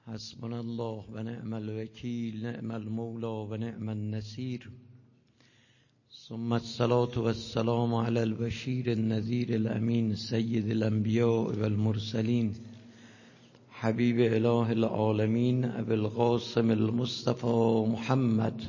حسبنا الله و نعم الوکیل، نعم المولی و نعم النصیر. ثم الصلاة والسلام على البشیر النذیر الامین سید الانبیاء والمرسلین حبیب اله العالمین ابی القاسم المصطفى محمد.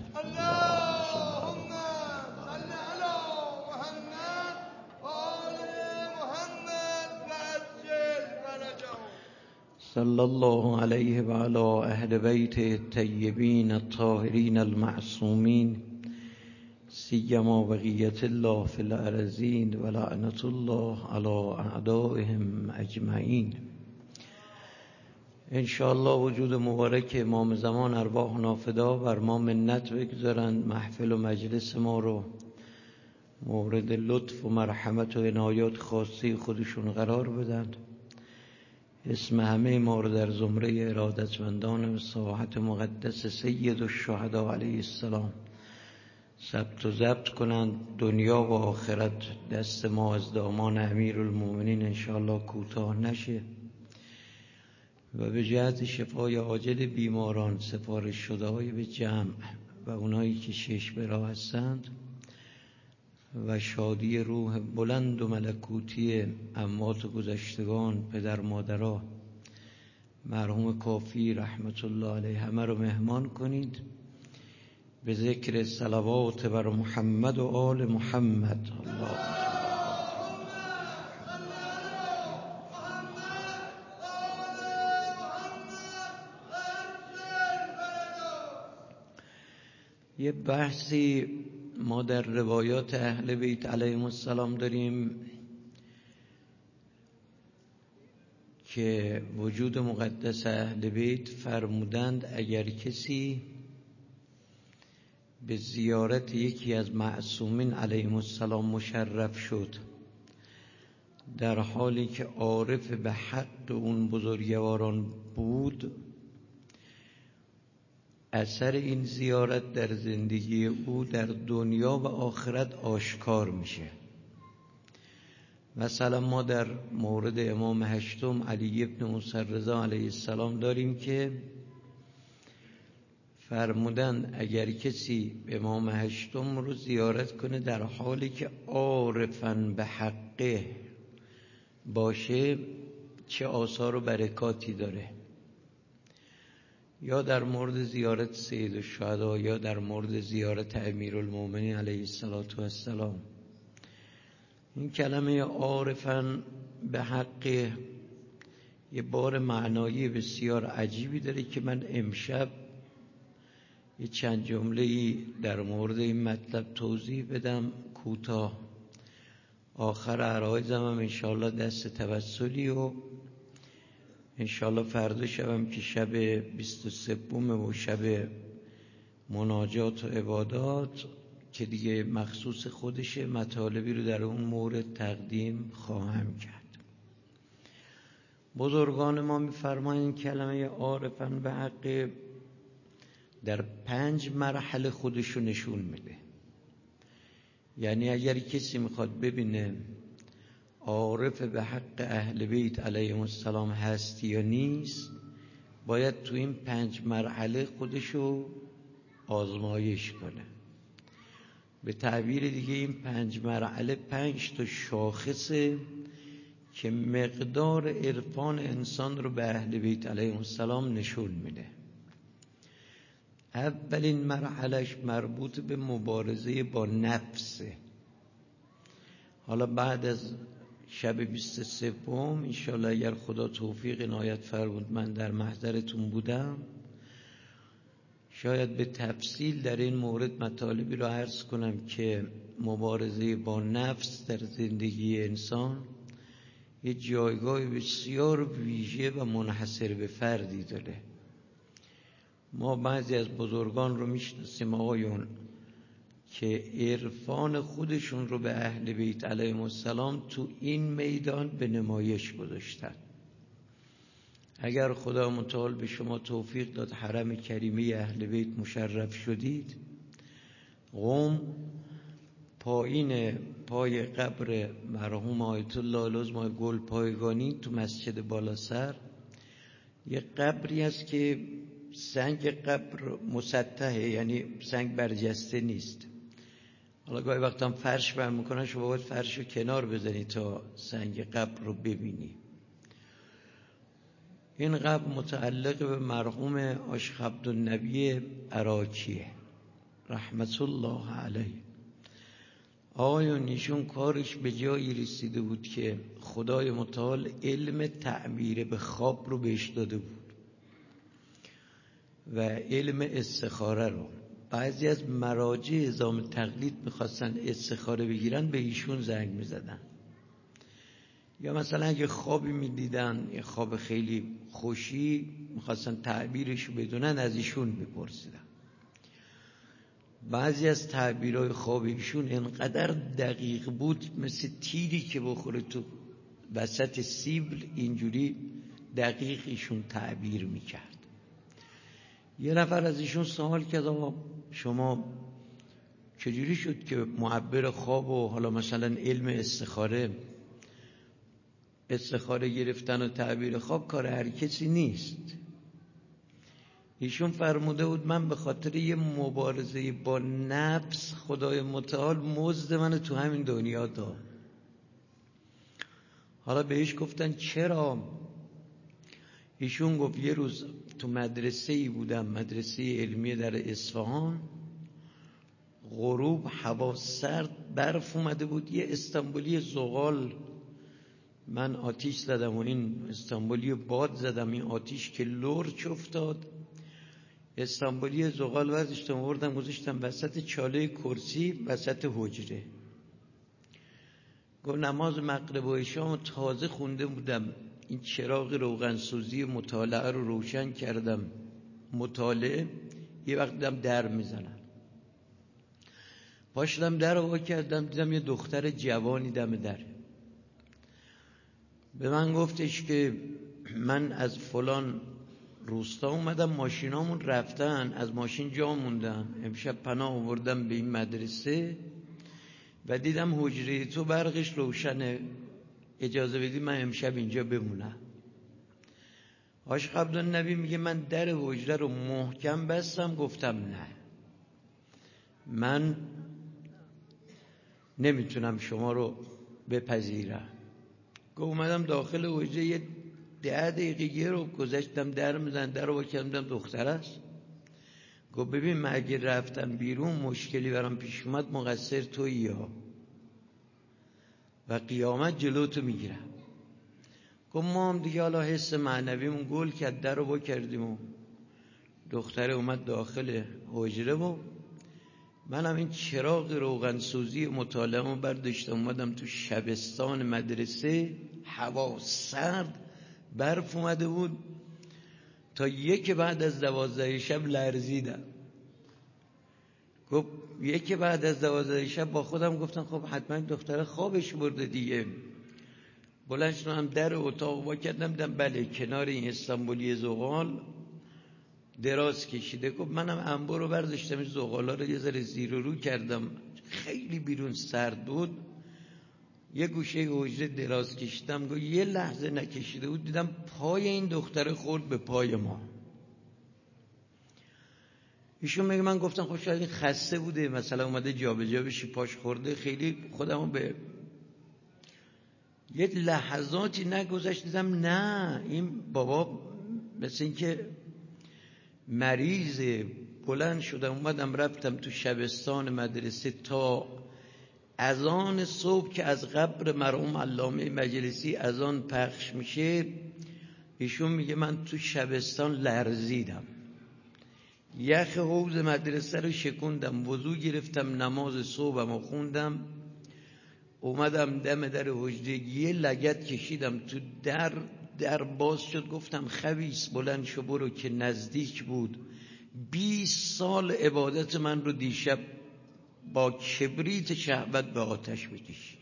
صلی الله علیه و علی اهل بیته الطیبین الطاهرین المعصومین، سیما بقیة الله فی الارضین و لعنة الله علی اعدائهم اجمعین. انشاءالله وجود مبارک امام زمان ارواحنا فدا بر ما منت بگذارند، محفل و مجلس ما رو مورد لطف و مرحمت و عنایات خاصی خودشون قرار بدند. اسم همه ما رو در زمره ارادتمندان ساحت مقدس سید الشهدا علیه السلام ثبت و ضبط کنند. دنیا و آخرت دست ما از دامان امیرالمومنین انشاءالله کوتاه نشه و به جهت شفای عاجل بیماران، سفارش شده های به جمع و اونایی که شش براه هستند و شادی روح بلند و ملکوتی اموات گذشتگان، پدر مادرها، مرحوم کافی رحمت الله علیه، همه رو مهمان کنید به ذکر صلوات بر محمد و آل محمد. یه بحثی ما در روایات اهل بیت علیهم السلام داریم که وجود مقدس اهل بیت فرمودند اگر کسی به زیارت یکی از معصومین علیهم السلام مشرف شد در حالی که عارف به حق اون بزرگواران بود، اثر این زیارت در زندگی او در دنیا و آخرت آشکار میشه. مثلا ما در مورد امام هشتم علی ابن موسی رضا علیه السلام داریم که فرمودن اگر کسی امام هشتم رو زیارت کنه در حالی که عارفاً به حقه باشه چه آثار و برکاتی داره. یا در مورد زیارت سید الشهدا یا در مورد زیارت امیرالمومنین علیه السلام. این کلمه عارفاً به حق یه بار معنایی بسیار عجیبی داره که من امشب یه چند جمله‌ای در مورد این مطلب توضیح بدم کوتاه. آخر عرایزم هم انشاءالله دست توسلی و انشاءالله فردا شبم که شب 23 و شب مناجات و عبادات که دیگه مخصوص خودشه، مطالبی رو در اون مورد تقدیم خواهم کرد. بزرگان ما می‌فرمایند کلمه عارفاً به حق در 5 مرحله خودشو نشون میده. یعنی اگر کسی میخواد ببینه عارف به حق اهل بیت علیهم السلام هست یا نیست، باید تو این 5 مرحله خودشو آزمایش کنه. به تعبیر دیگه این 5 مرحله 5 تا شاخصه که مقدار عرفان انسان رو به اهل بیت علیهم السلام نشون میده. اولین مرحلهش مربوط به مبارزه با نفسه. حالا بعد از شب 23 انشاءالله اگر خدا توفیق عنایت فرمود من در محضرتون بودم، شاید به تفصیل در این مورد مطالبی را عرض کنم که مبارزه با نفس در زندگی انسان یه جایگاه بسیار ویژه و منحصر به فردی داره. ما بعضی از بزرگان رو میشناسیم آقایون که عرفان خودشون رو به اهل بیت علیهم السلام تو این میدان به نمایش گذاشتن. اگر خدا متعال به شما توفیق داد حرم کریمه اهل بیت مشرف شدید، قم پایین پای قبر مرحوم آیت الله العظمی گل پایگانی تو مسجد بالا سر یه قبری هست که سنگ قبر مسطحه، یعنی سنگ برجسته نیست. حالا گاهی وقتا هم فرش برم میکنن، شما باید فرش رو کنار بزنی تا سنگ قبر رو ببینی. این قبر متعلق به مرحوم عاشق عبدالنبی عراقیه رحمت الله علیه. آقایون ایشون کارش به جایی رسیده بود که خدای متعال علم تعبیر به خواب رو بهش داده بود و علم استخاره رو. بعضی از مراجع نظام تقلید میخواستن استخاره بگیرن، به ایشون زنگ میزدن. یا مثلا اگه خوابی میدیدن، یه خواب خیلی خوشی میخواستن تعبیرش رو بدونن، از ایشون میپرسیدن. بعضی از تعبیرهای خواب ایشون اینقدر دقیق بود، مثل تیری که بخوره تو وسط سیبل، اینجوری دقیق ایشون تعبیر میکرد. یه نفر از ایشون سوال کرد آقا شما چجوری شد که معبر خواب و حالا مثلا علم استخاره گرفتن و تعبیر خواب کار هر کسی نیست؟ ایشون فرموده بود من به خاطر یه مبارزه با نفس خدای متعال مزد من تو همین دنیا داد. حالا بهش گفتن چرا؟ ایشون گفت یه روز تو مدرسه‌ای بودم، مدرسه علمیه در اصفهان، غروب هوا سرد، برف اومده بود، یه استانبولی زغال من آتیش زدم و این استانبولی باد زدم، این آتیش که لرچ افتاد، استانبولی زغال ورداشتم آوردم گذاشتم وسط چاله کرسی وسط حجره. گفت نماز مغرب و عشا تازه خونده بودم، این چراغ روغنسوزی مطالعه رو روشن کردم مطالعه، یه وقت دیدم در میزنم، پاشدم در رو وا کردم، دیدم یه دختر جوانی دم دره. به من گفتش که من از فلان روستا اومدم، ماشینامون رفتن، از ماشین جا موندم، امشب پناه آوردم به این مدرسه و دیدم حجره تو برقش روشنه، اجازه بدی من امشب اینجا بمونم. عاشق عبدالنبی میگه من در حجره رو محکم بستم، گفتم نه، من نمیتونم شما رو بپذیرم. اومدم داخل حجره، یه 10 دقیقه رو گذاشتم در میزن، در رو باکردم دختر است. گفت ببین من اگه رفتم بیرون مشکلی برام پیش اومد مقصر تویی ها و قیامت جلوتو میگیرم. گفت ما هم دیگه حالا حس معنویمون گل کرد، در رو باکردیم و دختره اومد داخل حجره و منم این چراغ روغنسوزی مطالعه‌مو برداشتم اومدم تو شبستان مدرسه، هوا سرد، برف اومده بود، تا یک بعد از 12 شب لرزیدم. گفت یک بعد از 12 شب با خودم گفتم خب حتما دختره خوابش برده دیگه. بلند شدم در اتاق وا کردم، دیدم بله کنار این استانبولی زغال دراز کشیده. گفت منم انبار رو برداشتم، این زغالا رو یه ذره زیر و رو کردم، خیلی بیرون سرد بود، یه گوشه حجره دراز کشیدم. گفت یه لحظه نکشیده بود دیدم پای این دختره خورد به پای ما. ایشون میگه من گفتم خب شاید این خسته بوده، مثلا اومده جابجا بشه پاش خورده، خیلی خودمو به یه لحظاتی نگذشت، دیدم نه این بابا مثل این که مریضه. بلند شدم اومدم رفتم تو شبستان مدرسه تا اذان صبح که از قبر مرحوم علامه مجلسی اذان پخش میشه. ایشون میگه من تو شبستان لرزیدم، یخ حوض مدرسه رو شکوندم، وضو گرفتم، نماز صبحم رو خوندم، اومدم دم در حجره یه لگد کشیدم تو در باز شد. گفتم خبیث بلند شو برو، که نزدیک بود 20 سال عبادت من رو دیشب با کبریت شهوت به آتش بکشی.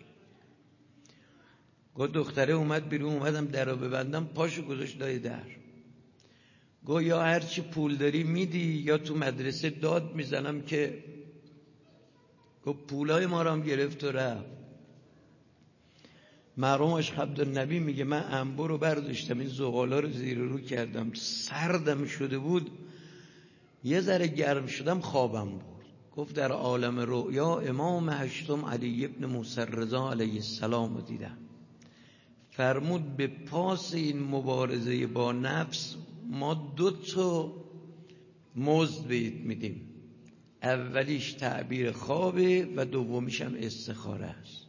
گفت دختره اومد بیرون، اومدم در رو ببندم، پاشو گذاشت لای در. گفت یا هرچی پول داری میدی یا تو مدرسه داد میزنم که. گفت پولای ما رو هم گرفت و رفت. مرحوم آقا عبدالنبی میگه من انبر رو برداشتم، این زغالا رو زیر رو کردم، سردم شده بود، یه ذره گرم شدم خوابم بود. گفت در عالم رؤیا امام هشتم علی ابن موسی رضا علیه السلام رو دیدم. فرمود به پاس این مبارزه با نفس ما 2 مزد بهت میدیم، اولیش تعبیر خوابه و دومیش هم استخاره است.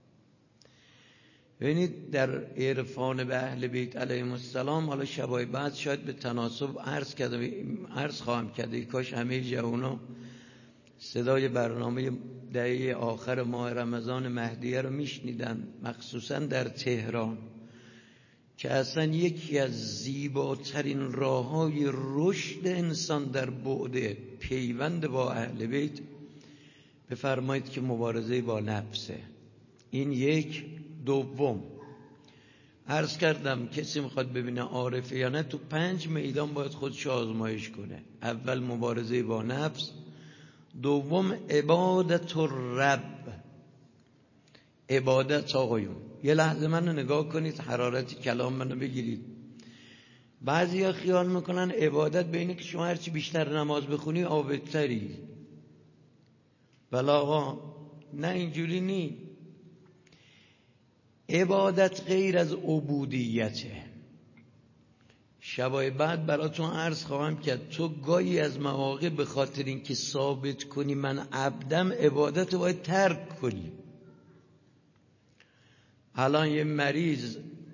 ببینید در عرفان به اهل بیت علیهم السلام، حالا شبای بعد شاید به تناسب عرض خواهم کرد، کاش همه جوانا صدای برنامه دهه آخر ماه رمضان مهدیه رو میشنیدن، مخصوصا در تهران، که اصلا یکی از زیباترین راههای رشد انسان در بعد پیوند با اهل بیت بفرمایید که مبارزه با نفسه. این یک. دوم، عرض کردم کسی میخواد ببینه عارفه یا نه، تو 5 میدان باید خودش آزمایش کنه. اول مبارزه با نفس، دوم عبادت الرب. عبادت آقایون، یه لحظه منو نگاه کنید، حرارت کلام منو بگیرید. بعضیا خیال میکنن عبادت به اینه که شما هرچی بیشتر نماز بخونی عابدتری. بله آقا، نه اینجوری نی. عبادت غیر از عبودیته. شبای بعد براتون عرض خواهم کرد، تو گاهی از مواقع به خاطر اینکه ثابت کنی من عبدم، عبادت باید ترک کنی. الان یه مریض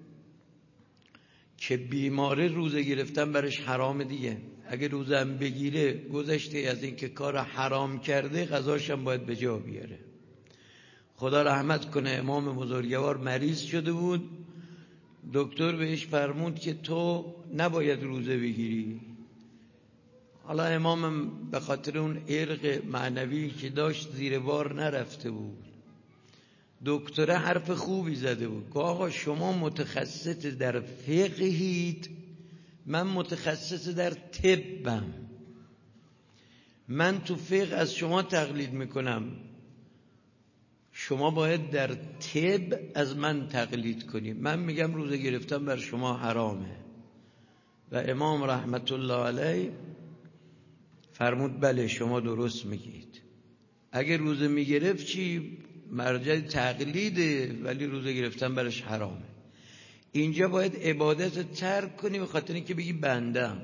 که بیماره روزه گرفتن برش حرام دیگه، اگه روزه هم بگیره گذشته از اینکه کار حرام کرده، قضاش هم باید به جا بیاره. خدا رحمت کنه امام بزرگوار مریض شده بود، دکتر بهش فرمود که تو نباید روزه بگیری. حالا امامم به خاطر اون عرق معنوی که داشت زیر بار نرفته بود. دکتر حرف خوبی زده بود که آقا شما متخصص در فقهید، من متخصص در طبم، من تو فقه از شما تقلید میکنم، شما باید در طب از من تقلید کنی. من میگم روزه گرفتن بر شما حرامه. و امام رحمت الله علیه فرمود بله شما درست میگید. اگه روزه میگرفت چی؟ مرجع تقلیده، ولی روزه گرفتن برش حرامه. اینجا باید عبادت ترک کنی به خاطر اینکه بگی بندم.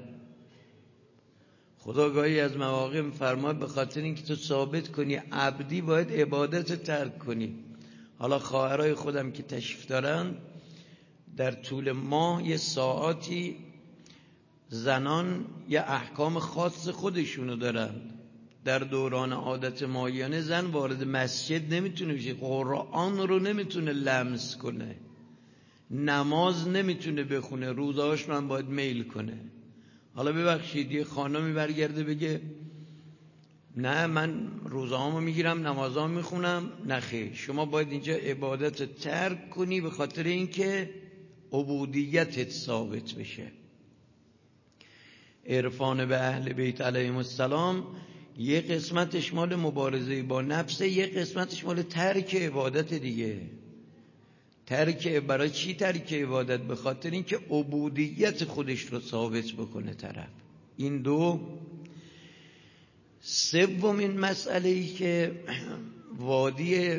خدا گاهی از مواقع میفرماد به خاطر اینکه تو ثابت کنی عبدی باید عبادت ترک کنی. حالا خواهرای خودم که تشریف دارن، در طول ماه یه ساعاتی زنان یه احکام خاص خودشونو دارن. در دوران عادت ماهیانه زن وارد مسجد نمیتونه بشه، قرآن رو نمیتونه لمس کنه، نماز نمیتونه بخونه، روزهاش رو هم باید میل کنه. حالا ببخشید یه خانمی برگرده بگه نه من روزهامو میگیرم نمازامو میخونم، نخیر، شما باید اینجا عبادت ترک کنی به خاطر اینکه عبودیتت ثابت بشه. عرفان به اهل بیت علیهم السلام یه قسمتش مال مبارزه با نفسه، یه قسمتش مال ترک عبادت دیگه. برای چی ترک عبادت؟ به خاطر اینکه عبودیت خودش رو ثابت بکنه طرف. این دو. سومین مسئله‌ای که وادی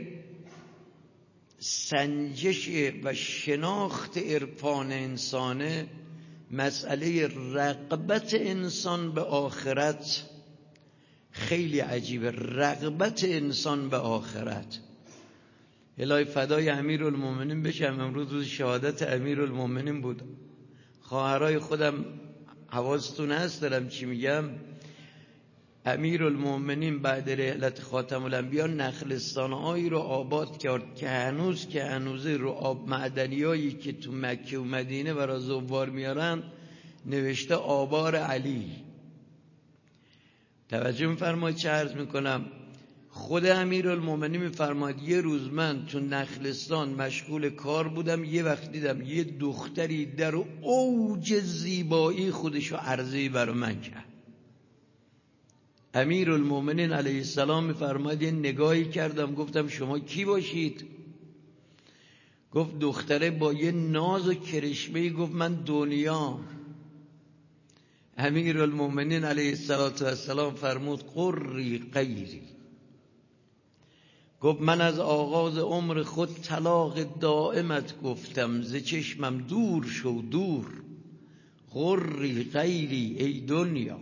سنجش و شناخت عرفان انسانه، مسئله رغبت انسان به آخرت. خیلی عجیبه رغبت انسان به آخرت. الهی فدای امیرالمومنین بشم، امروز روز شهادت امیرالمومنین بود. خواهرای خودم حواستون هست دارم چی میگم، امیرالمومنین بعد رحلت خاتم الانبیا نخلستان‌هایی رو آباد کرد که هنوز رو آب معدنیایی که تو مکه و مدینه برای زوار میارن نوشته آبار علی. توجه می‌فرمایید چه عرض میکنم؟ خود امیرالمومنین می‌فرماید یه روز من تو نخلستان مشغول کار بودم، یه وقت دیدم یه دختری در اوج زیبایی خودشو عرضه‌ای برای من کرد. امیرالمومنین علیه السلام می‌فرماید یه نگاهی کردم، گفتم شما کی باشید؟ گفت دختره با یه ناز و کرشمه‌ای گفت من دنیا. امیرالمومنین علیه السلام فرمود قری غیری. گفت من از آغاز عمر خود طلاق دائمت گفتم، ز چشمم دور شو دور. قری غیری ای دنیا.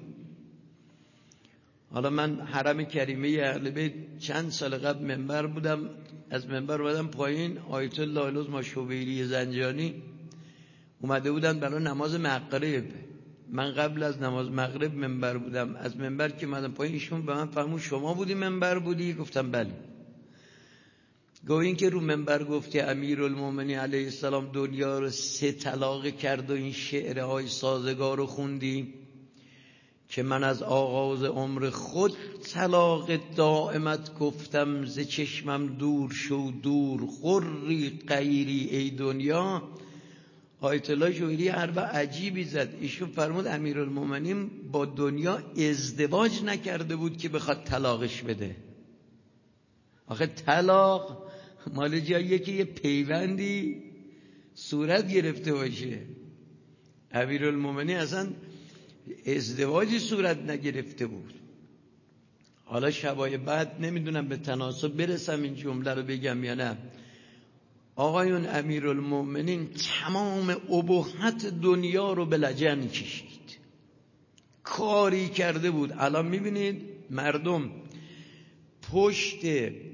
حالا من حرم کریمه اهل بیت چند سال قبل منبر بودم، از منبر اومدم پایین، آیت الله العظمی شوبیری زنجانی اومده بودن برای نماز مغرب. من قبل از نماز مغرب منبر بودم، از منبر که اومدم پایین ایشون به من فرمود شما بودی منبر بودی؟ گفتم بله. گویا این که رو منبر گفتی امیرالمومنین علیه السلام دنیا رو 3 طلاق کرد و این شعرهای سازگار رو خوندی که من از آغاز عمر خود طلاق دائمت گفتم، ز چشمم دور شو دور. قری غیری ای دنیا. آیت الله شویری حرف عجیبی زد. ایشون فرمود امیرالمومنین با دنیا ازدواج نکرده بود که بخواد طلاقش بده. آخه طلاق مال جاییه که یه پیوندی صورت گرفته باشه. امیرالمومنین اصلا ازدواجی صورت نگرفته بود. حالا شبای بعد نمیدونم به تناسب برسم این جمله رو بگم یا نه. آقایون امیرالمومنین تمام ابهت دنیا رو به لجن کشید، کاری کرده بود. الان میبینید مردم پشت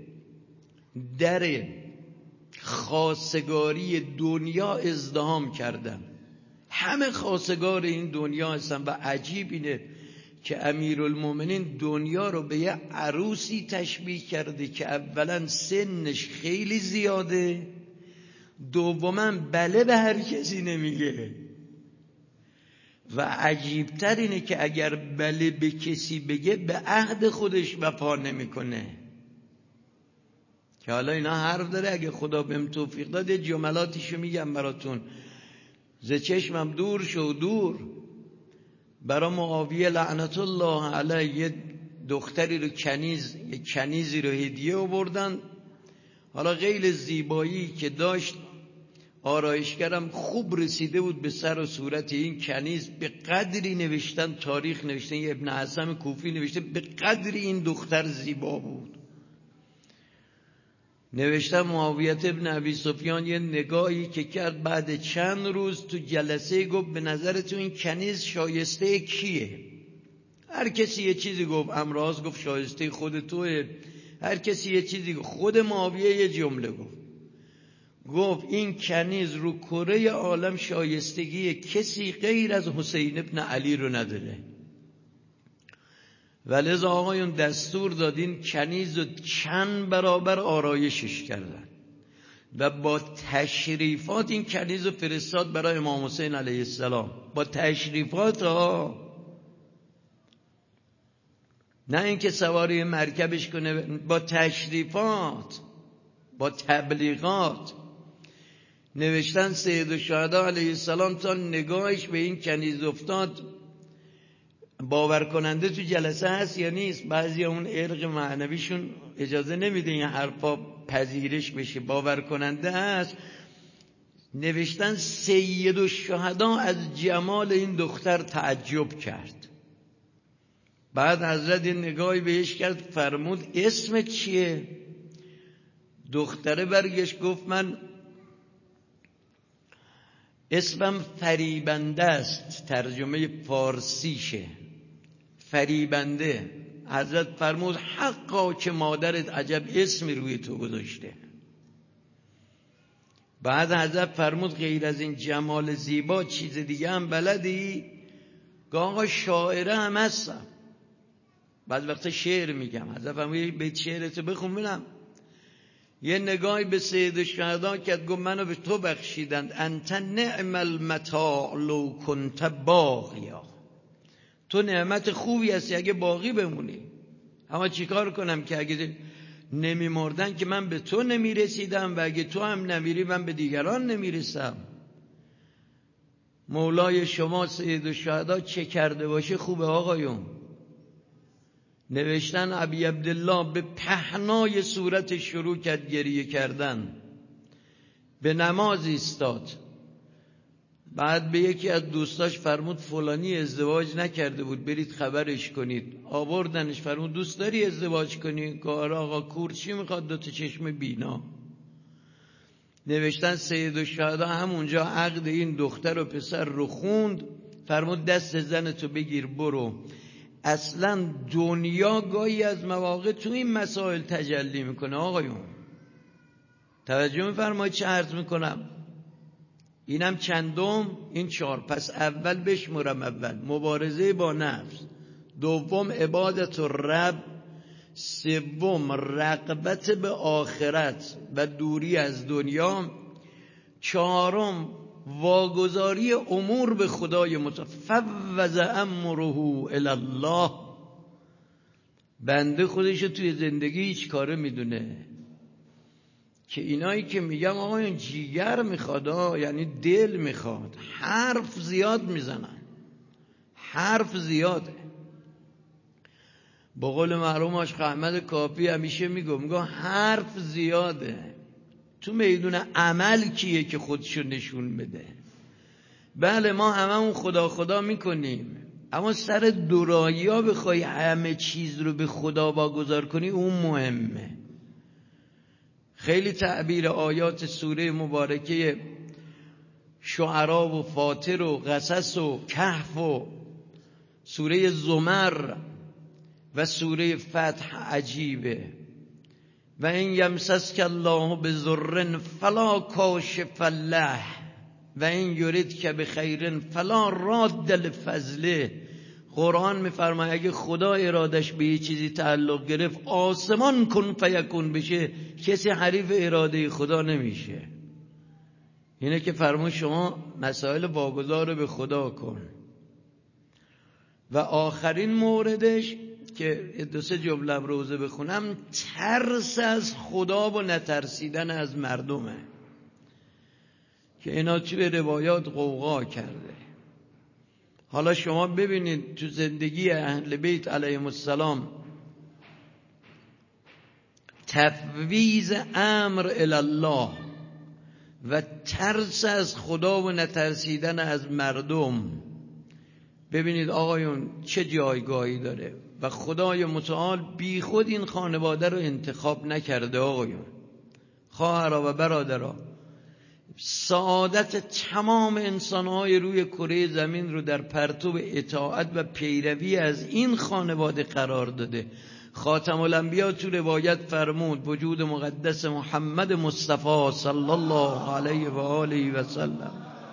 در خواستگاری دنیا ازدحام کردن، همه خواستگار این دنیا هستن. و عجیب اینه که امیرالمومنین دنیا رو به یه عروسی تشبیه کرده که اولا سنش خیلی زیاده، دوما بله به هر کسی نمیگه، و عجیبتر اینه که اگر بله به کسی بگه به عهد خودش وفا نمیکنه. که حالا اینا حرف داره، اگه خدا بهم توفیق داد یه جملاتیشو میگم براتون. ز چشمم دور شو دور. برای معاویه لعنت الله علیه یه دختری رو یه کنیزی رو هدیه آوردن. حالا غیر زیبایی که داشت، آرایشگرم خوب رسیده بود به سر و صورت این کنیز. به قدری نوشتن، تاریخ نوشتن، یه ابن حسم کوفی نوشته به قدری این دختر زیبا بود. نوشتن معاویه ابن ابی سفیان یه نگاهی که کرد بعد چند روز تو جلسه گفت به نظر تو این کنیز شایسته کیه؟ هر کسی یه چیزی گفت. امراض گفت شایسته خود توه. هر کسی یه چیزی گفت. خود معاویه یه جمله گفت این کنیز رو کره عالم شایستگی کسی غیر از حسین ابن علی رو نداره. ولذا آقایون دستور دادین کنیز رو چند برابر آرایشش کردن و با تشریفات این کنیز رو فرستاد برای امام حسین علیه السلام. با تشریفات ها، نه اینکه سواری مرکبش کنه، با تشریفات، با تبلیغات. نوشتن سید الشهدا علیه السلام تا نگاهش به این کنیز افتاد، باور کننده تو جلسه هست یا نیست؟ بعضی اون ارق معنویشون اجازه نمیده این حرفا پذیرش بشه. باور کننده هست. نوشتن سید الشهدا از جمال این دختر تعجب کرد. بعد حضرت این نگاهی بهش کرد، فرمود اسمت چیه؟ دختره برگشت گفت من اسمم فریبنده است. ترجمه فارسیشه فریبنده. حضرت فرمود حقا که مادرت عجب اسمی روی تو گذاشته. بعد حضرت فرمود غیر از این جمال زیبا چیز دیگه هم بلدی؟ آقا شاعره هم هستم، بعض وقتا شعر میگم. حضرت فرمود بیت شعرتو بخون ببینم. یه نگاهی به سید الشهدا کرد، گفت منو به تو بخشیدند. انت نعم المتاع لو کنت باقیا. تو نعمت خوبی هستی اگه باقی بمونی. اما چیکار کنم که اگه نمی مردن که من به تو نمی رسیدم، و اگه تو هم نمیری من به دیگران نمی رسم. مولای شما سید الشهدا چه کرده باشه خوبه آقایون. نوشتن ابی عبدالله به پهنای صورت شروع کرد گریه کردن. به نماز ایستاد. بعد به یکی از دوستاش فرمود فلانی ازدواج نکرده بود، برید خبرش کنید. آوردنش، فرمود دوست داری ازدواج کنی؟ گفت آقا کور چی میخواد، 2 چشم بینا. نوشتن سید الشهدا همونجا عقد این دختر و پسر رو خوند. فرمود دست زنتو بگیر برو. اصلا دنیا گاهی از مواقع تو این مسائل تجلی میکنه. آقایون توجه میفرمایید چه عرض میکنم؟ اینم چندم؟ این 4. پس اول بشمرم. اول مبارزه با نفس، دوم عبادت الرب، سوم رغبت به آخرت و دوری از دنیا، 4م واگذاری امور به خدای متعال. فوض امره الی الله. بنده خودش توی زندگی هیچ کاره میدونه که اینایی که میگم آقا این جیگر میخواد، یعنی دل میخواد. حرف زیاد میزنن، حرف زیاده. با قول مرحوم آشق احمد کافی همیشه میگه حرف زیاده. تو میدون عمل کیه که خودشو نشون بده؟ بله ما هممون خدا خدا میکنیم، اما سر دورایی ها بخوای همه چیز رو به خدا واگذار کنی اون مهمه. خیلی تعبیر آیات سوره مبارکه شعرا و فاطر و قصص و کهف و سوره زمر و سوره فتح عجیبه. و این یمسسک الله بضر فلا کاشف له و این یردک بخیر فلا راد لفضله. قرآن میفرماید اگه خدا ارادش به یه چیزی تعلق گرفت، آسمان کن فیکون بشه، کسی حریف اراده خدا نمیشه. اینه که فرمود شما مسائل واگذار به خدا کن. و آخرین موردش که 2-3 جمله روزه بخونم، ترس از خدا و نترسیدن از مردمه که اینا توی روایات غوغا کرده. حالا شما ببینید تو زندگی اهل بیت علیهم السلام تفویض امر الی الله و ترس از خدا و نترسیدن از مردم، ببینید آقایون چه جایگاهی داره. و خدای متعال بی خود این خانواده رو انتخاب نکرده. آقایون خواهرها و برادرها، سعادت تمام انسانهای روی کره زمین رو در پرتو اطاعت و پیروی از این خانواده قرار داده. خاتم الانبیا تو روایت فرمود وجود مقدس محمد مصطفی صلی الله علیه و آله و سلم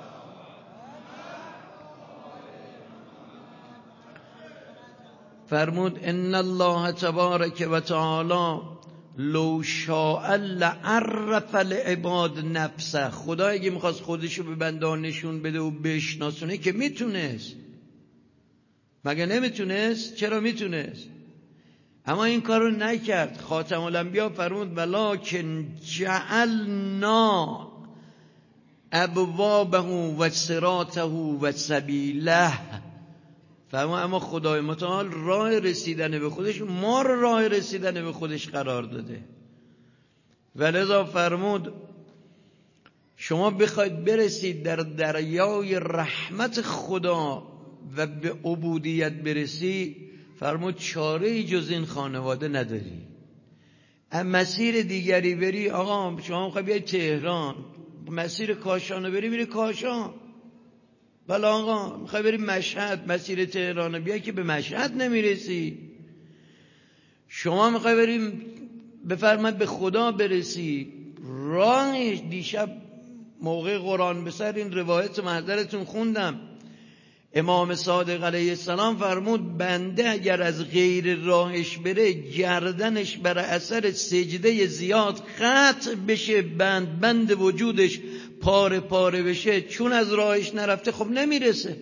فرمود ان الله تبارک و تعالی لو شاء لعرف العباد نفسه. خدا اگه میخواست خودشو به بندان نشون بده و بشناسونه که میتونست. مگه نمیتونست؟ چرا میتونست؟ اما این کارو نکرد. خاتم الانبیا فرمود ولکن جعلنا ابوابه و صراطه و سبیله. فرمود اما خدای متعال راه رسیدن به خودش، ما رو راه رسیدن به خودش قرار داده. ولذا فرمود شما بخواید برسید در دریای رحمت خدا و به عبودیت برسی، فرمود چاره جز این خانواده نداری. مسیر دیگری بری، آقا شما میخوای بیای تهران، مسیر کاشانو بری، میری کاشان. بله آقا میخوای بری مشهد، مسیر تهرانو بیای که به مشهد نمیرسی. شما میخوای بریم بفرماد به خدا برسی، راهش دیشب موقع قرآن بسر این روایت محضرتون خوندم. امام صادق علیه السلام فرمود بنده اگر از غیر راهش بره، گردنش بر اثر سجده زیاد قطع بشه، بند وجودش پاره پاره بشه، چون از راهش نرفته خب نمیرسه.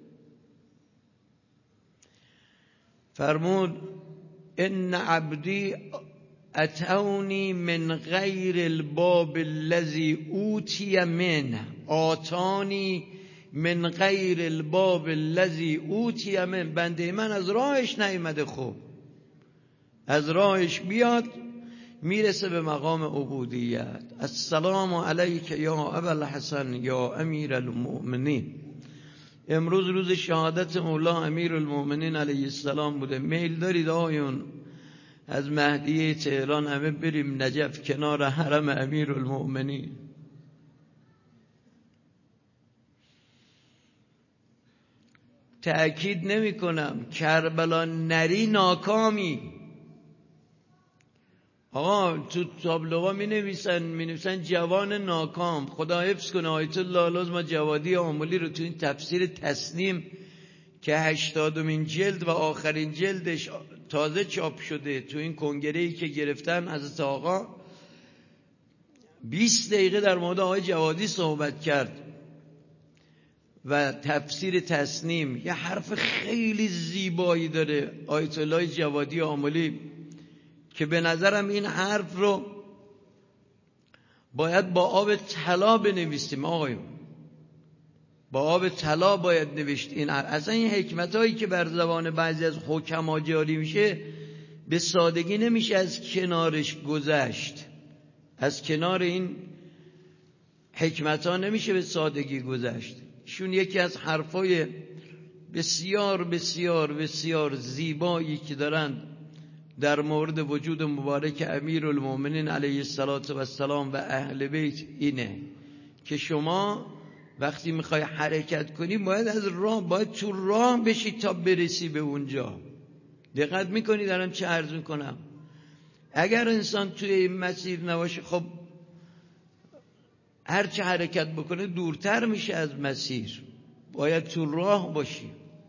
فرمود ان عبدی اتونی من غیر الباب الذی اوتی منه، آتانی من غیر الباب الذی اوتی من. بنده من از راهش نیامده، خب از راهش بیاد میرسه به مقام عبودیت. السلام علیک یا ابوالحسن یا امیر المؤمنین. امروز روز شهادت مولا امیر المؤمنین علیه السلام بوده. میل دارید آقایون از مهدیه تهران همه بریم نجف کنار حرم امیر المؤمنین؟ تأکید نمی کنم کربلا نری ناکامی. آقا تو تابلوها می نویسن جوان ناکام. خدا حفظ کنه آیت الله لازم جوادی آملی رو تو این تفسیر تسنیم که 80مین جلد و آخرین جلدش تازه چاپ شده تو این کنگره‌ای که گرفتن حضرت آقا 20 دقیقه در مورد آقای جوادی صحبت کرد و تفسیر تسنیم یه حرف خیلی زیبایی داره آیت الله جوادی آملی که به نظرم این حرف رو باید با آب طلا بنویسیم آقایون. با آب طلا باید نوشت این حرف. اصلا این حکمتایی که بر زبان بعضی از حکما جاری میشه به سادگی نمیشه از کنارش گذشت. از کنار این حکمتها نمیشه به سادگی گذشت. شون یکی از حرفای بسیار بسیار بسیار زیبایی که دارند در مورد وجود مبارک امیر المؤمنین علیه السلام و اهل بیت اینه که شما وقتی میخوای حرکت کنی باید تو راه بشی تا برسی به اونجا. دقت میکنی دارم چه عرض میکنم؟ اگر انسان توی این مسیر نباشه خب هر چه حرکت بکنه دورتر میشه از مسیر. باید تو راه باشی.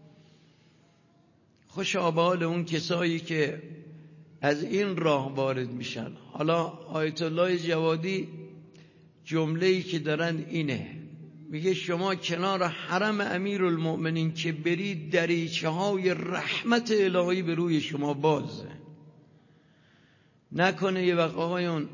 خوش آبال اون کسایی که از این راه وارد میشن. حالا آیت الله جوادی جمله‌ای که دارن اینه، میگه شما کنار حرم امیر المؤمنین که برید دریچه های رحمت الهی به روی شما بازه. نکنه یه وقت آقایون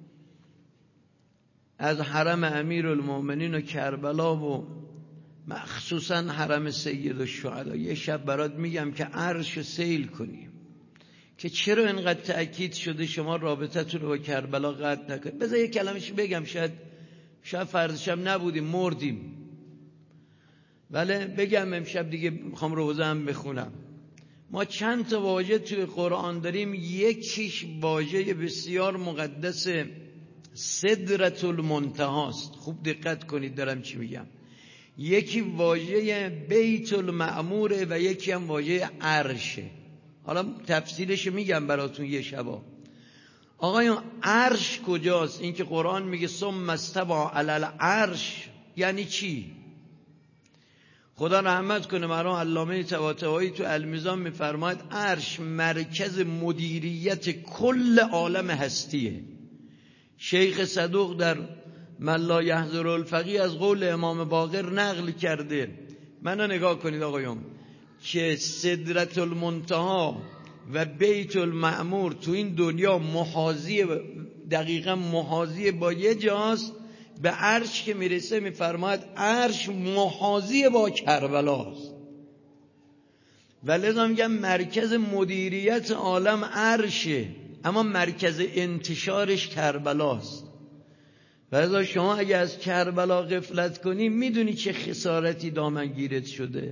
از حرم امیر المؤمنین و کربلا و مخصوصا حرم سید الشهدا یه شب برات میگم که عرش سیل کنیم که چرا اینقدر تأکید شده شما رابطتون رو با کربلا قطع نکنید. بذار یه کلمه‌اش بگم، شاید فردشم نبودیم مردیم، ولی بگم امشب دیگه میخوام روزه هم بخونم. ما چند تا واژه توی قرآن داریم، یکیش واژه بسیار مقدس سدرة المنتهی است. خوب دقت کنید دارم چی میگم. یکی واژه بیت المعموره و یکی هم واژه عرشه. حالا تفصیلش میگم براتون یه شبا. آقایون عرش کجاست؟ این که قرآن میگه ثم استوى علی العرش یعنی چی؟ خدا رحمت کنه مرحوم علامه طباطبایی تو المیزان میفرماید عرش مرکز مدیریت کل عالم هستیه. شیخ صدوق در من لا یحضر الفقیه از قول امام باقر نقل کرده. منو نگاه کنید آقایون که سدرة المنتهی و بیت المعمور تو این دنیا دقیقا محاذی با یه جاست. به عرش که میرسه میفرماید عرش محاذی با کربلاست و لذا میگم مرکز مدیریت عالم عرشه، اما مرکز انتشارش کربلاست. و لذا شما اگه از کربلا غفلت کنی میدونی چه خسارتی دامنگیرت شده.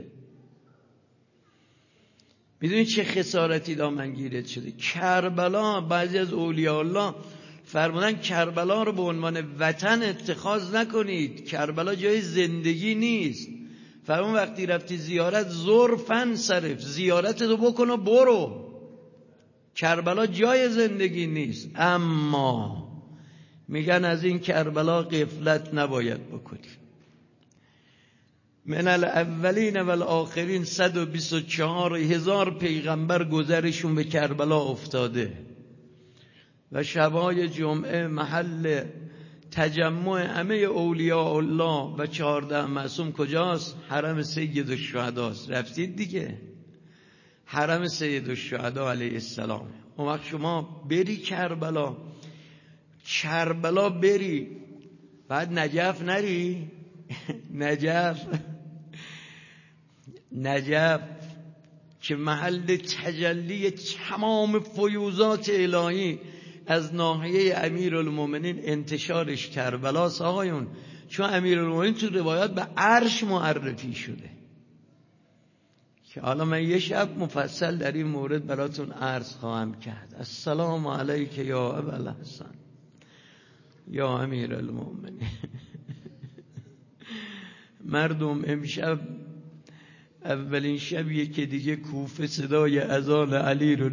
میدونی چه خسارتی دامنگیرت شده. کربلا بعضی از اولیاء الله فرمودن کربلا رو به عنوان وطن اتخاذ نکنید، کربلا جای زندگی نیست. فرمون وقتی رفتی زیارت زرفن صرف، زیارتتو بکن و برو. کربلا جای زندگی نیست. اما میگن از این کربلا غفلت نباید بکنی. من الاولین و الاخرین 124,000 پیغمبر گذرشون به کربلا افتاده و شبای جمعه محل تجمع همه اولیاء الله و 14 معصوم کجاست؟ حرم سید الشهدا است. رفتید دیگه حرم سید الشهدا علیه السلام. اون وقت شما بری کربلا بری، بعد نجف نری. نجف که محل تجلی تمام فیوزات الهی. از ناحیه امیرالمومنین انتشارش کربلاست آقایون، چون امیرالمومنین تو روایات به عرش معرفی شده که حالا من یه شب مفصل در این مورد براتون عرض خواهم کرد. السلام علیک یا ابوالحسن یا امیرالمومنین. مردم امشب اولین شبیه که دیگه کوفه صدای اذان علی رو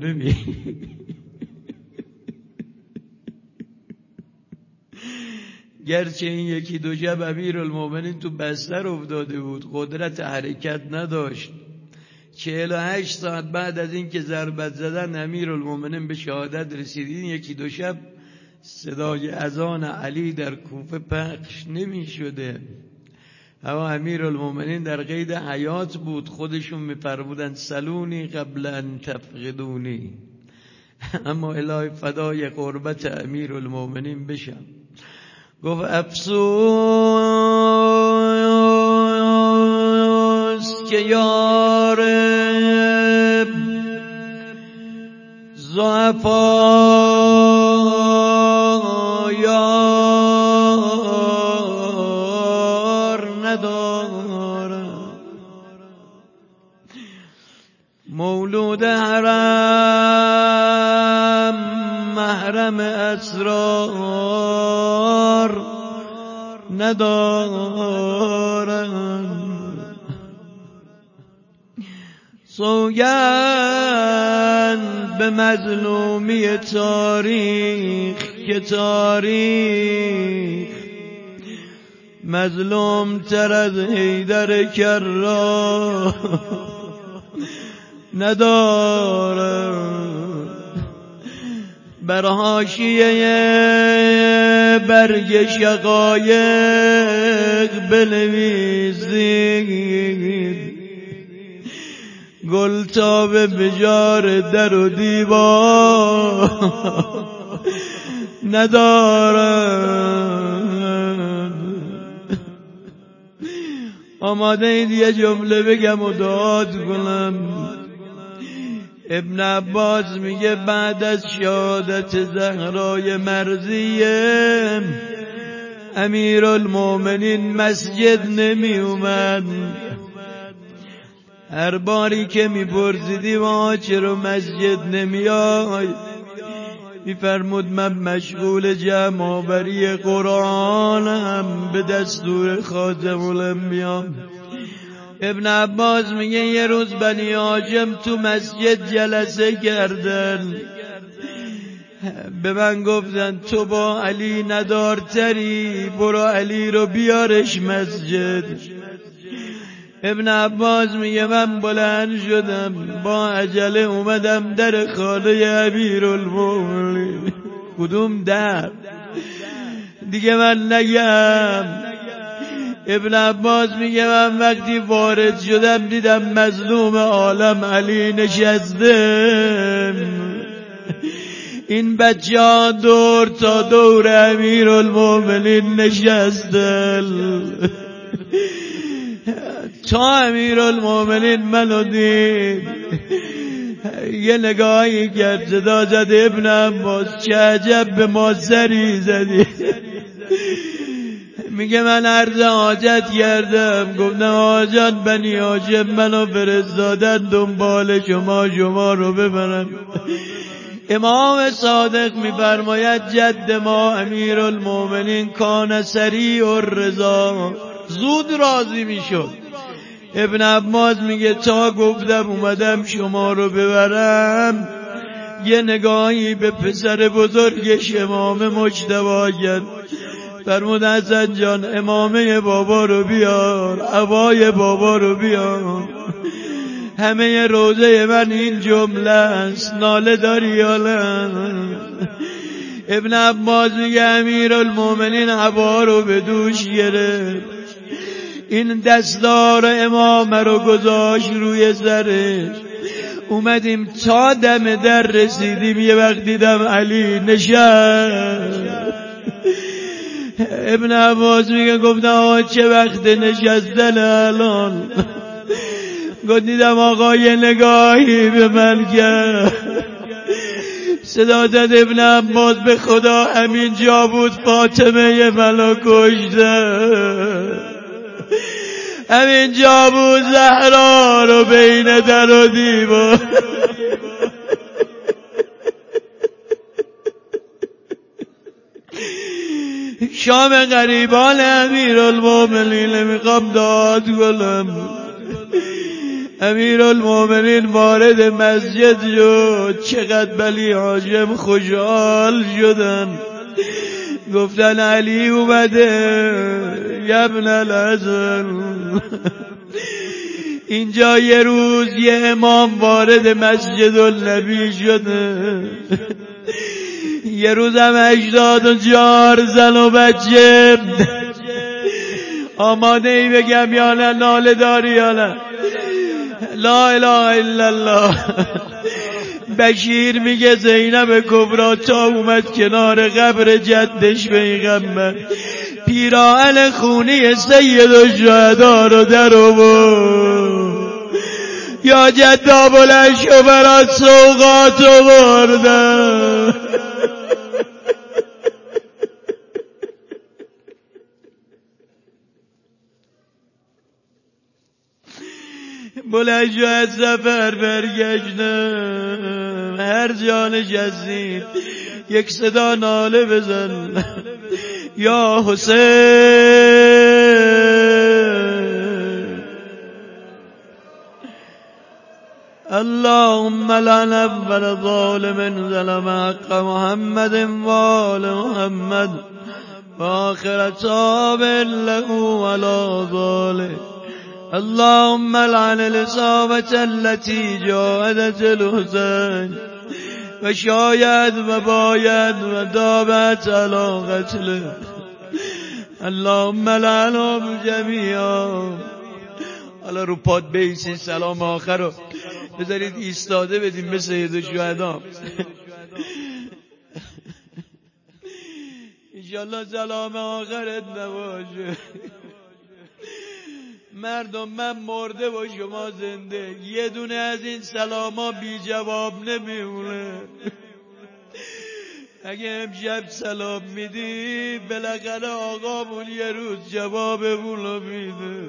گرچه این یکی دو شب امیرالمومنین تو بستر افتاده بود، قدرت حرکت نداشت. 48 ساعت بعد از این که ضربت زدن امیرالمومنین به شهادت رسیدین، یکی دو شب صدای اذان علی در کوفه پخش نمی شده. اما امیرالمومنین در قید حیات بود، خودشون می‌فرمودن سلونی قبل ان تفقدونی. اما الهی فدای قربت امیرالمومنین بشم. گفت افسوس که یار ضعفا یار ندارم، مولود حرم محرم اسرار ندارم. سوگند به مظلومی تاریخ که تاریخ مظلوم تر از حیدر کرار ندارم. بر حاشیه برگ شقایق بنویسید، گل تاب بجار در و دیوار ندارم. آماده اید یه جمله بگم و دعات کنم. ابن عباس میگه بعد از شهادت زهرای مرضیه امیرالمومنین مسجد نمی اومد. هر باری که میپرسیدیم آقا چرا مسجد نمیای، میفرمود من مشغول جمع آوری قرآنم به دستور خاتم الانبیا. ابن عباس میگه یه روز بنی هاشم تو مسجد جلسه کردن، به من گفتن تو با علی ندارتری، برو علی رو بیارش مسجد. ابن عباس میگه من بلند شدم با عجله اومدم در خانه امیرالمومنین. کدوم در دیگه من نگم. ابن عباس میگه من وقتی وارد شدم دیدم مظلوم عالم علی نشسته. این بچه ها دور تا دور امیرالمومنین نشستن. تا امیرالمومنین منو دید یه نگاهی کرد، صدا زد ابن عباس چه عجب به ما سری زدی. میگه من عرض حاجت کردم، گفتم حاجت بنی هاشم منو فرستادن دنبال شما رو ببرم. امام صادق میفرماید جد ما امیرالمومنین کان سریع الرضا، زود راضی میشد. ابن عباس میگه تا گفتم اومدم شما رو ببرم یه نگاهی به پسر بزرگش امام مجتبی کرد، فرمود حسن جان امامه بابا رو بیار، عبای بابا رو بیار. همه روزه من این جمله است، ناله داری یا نه؟ ابن عباس میگه امیرالمومنین عبا رو به دوش گرفت، این دستار امام رو گذاشت روی سرش. اومدیم تا دم در رسیدیم، یه وقت دیدم علی نشست. ابن عباس میگه گفتم آقا چه وقت نشستن الان؟ گفت دیدم آقا یه نگاهی به من کرد، صدا داد ابن عباس به خدا همین جا بود فاطمه منو کشته، همین جا بود زهرا رو بین در و دیوار. شام غریبان امیرالمومنین میخوام داد گلم. امیرالمومنین وارد مسجد شد، چقدر بلی حاجم خوشحال شدن، گفتن علی اومده یا ابن الحسن. اینجا یه روز یه امام وارد مسجد النبی شده، یه روز هم 84 زن و بچه. آماده ای بگم یا نه؟ ناله داری یا نه؟ لا اله الا الله. بشیر میگه زینب کبرا تا اومد کنار قبر جدش پیغمبر، پیراهن خونی سید الشهدا رو در آورد، یا جدا بلند شو برات سوغات آوردم. بلند شو از سفر برگشتم، هر جا نشستیم یک صدا ناله بزن، یا حسین اللهم لعن اول ظالم ظلم حق محمد و آل محمد و آخر تابع له ولا ظالم. اللهم لعن الإصابة التي جاهدت الحسين وشاید و باید و دابت علی قتله. اللهم لعنهم جمیعا. حالا رو پاد بیسین سلام آخر رو بذارید ایستاده بدیم به سید الشهدا. انشالله سلام آخرت نباشه. مردم من مرده و شما زنده، یه دونه از این سلاما بی جواب نمیمونه. اگه امشب سلام میدی بالاخره آقامون یه روز جوابمونو میده.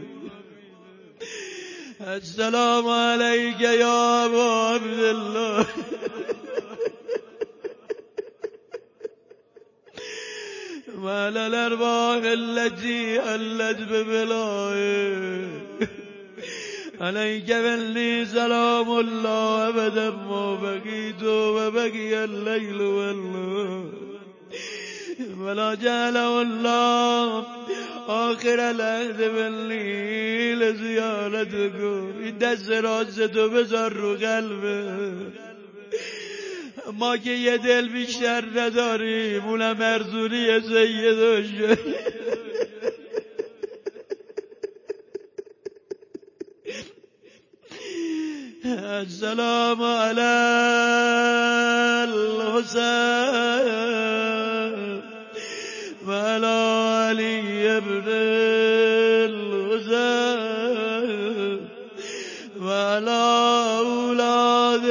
السلام علیک یا ابا عبدالله. وعلى الأرواح التي حلت ببلائه عليك مني سلام الله أبدا ما بقيت وبقي الليل والنهار ولا جعله الله آخر العهد مني لزيارتكم. این دست راستو بذار رو قلبه. ما که یه دل بیشتر نداریم، اونم ارزونی سید شد. السلام علی الحسین و علی علی ابن الحسین و علی اولاد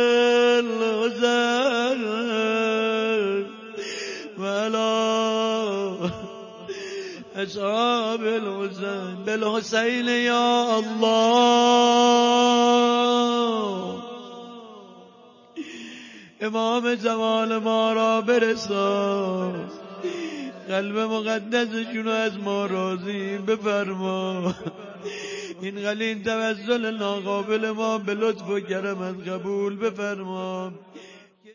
اصحاب الحسین. بالحسین یا الله. امام زمان ما را برسان، قلب مقدسشون از ما راضی بفرما. این قلیل توسل ناقابل ما به لطف و کرمت قبول بفرما.